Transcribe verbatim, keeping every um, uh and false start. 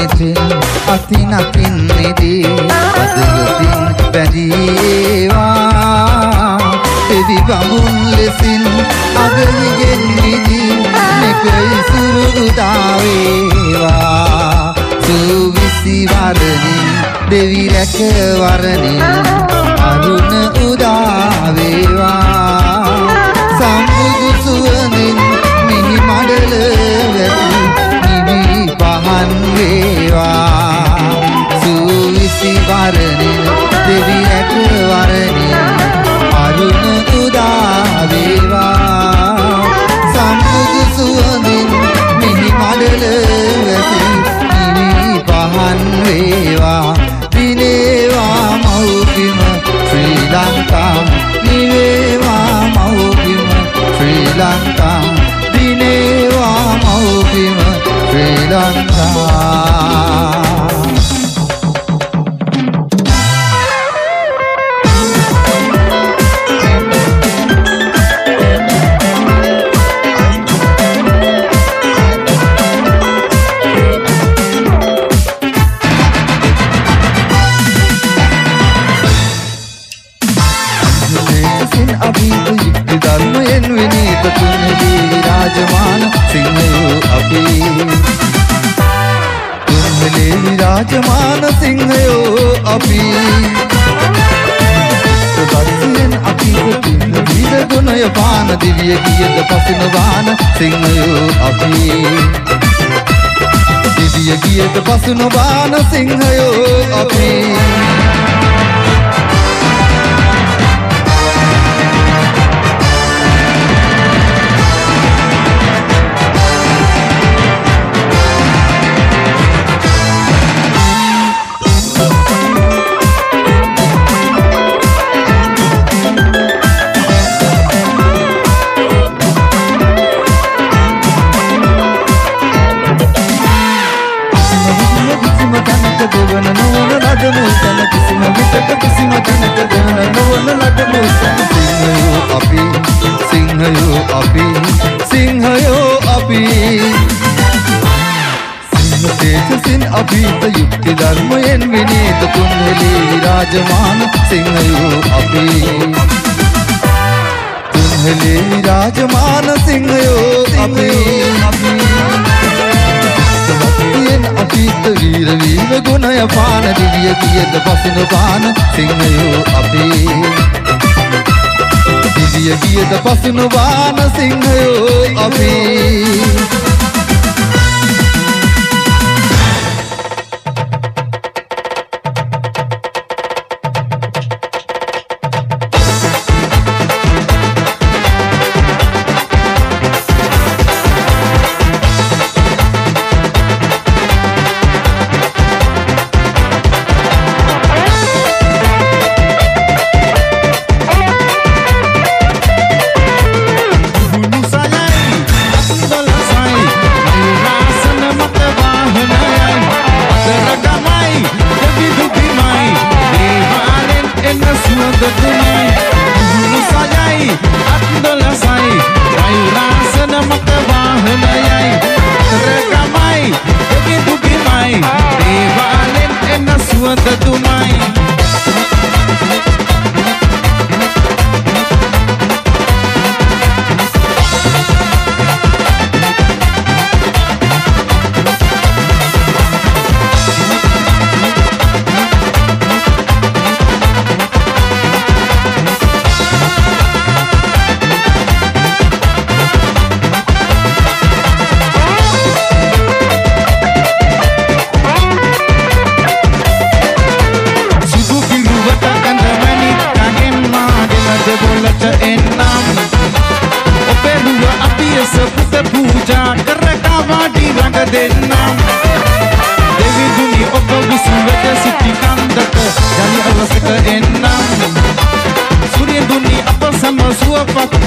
මෙතෙන් අතිනකින් නිදී පදලතින් බැඳීවා එදි බඹුන් ලෙසින් අගවිගෙන් නිදී මෙකයි සුරුදාවේවා සුවිසි වරණින් දෙවි රැක වරණින් අරුණ උදාවේවා සම්බුදු සුවඳින් මිහි මඩල වැටි නිවි පහන් වේවා සුවිසි වරණින් දෙවි රැක වරණින් අරුණ උදාවේවා සම්බුදු සුවඳින් මිහි මඩල වැටි නිවි පහන් වේවා දිනේවා මෞබිම ශ්‍රී ලංකා නිවේවා මෞබිම ශ්‍රී ලංකා දිනේවා මෞබිම ශ්‍රී ලංකා विराजमान सिंहयो अपि सदस्यन अपि वीर गुणय पान दिव्य गियद पसिन वान सिंहयो अपि दिव्य गियद पसिन वान सिंहयो अपि अभीत युक्ति धर्मयन विनीत तुम्हेली विराजमान सिंहयो अपि तुम्हेली विराजमान सिंहयो अपि सदस्यन अभीत वीर वीर गुणय पान दिव्य गियद पसिन पान सिंहयो अपि दिव्य गियद पसिन पान सिंहयो अपि Fuck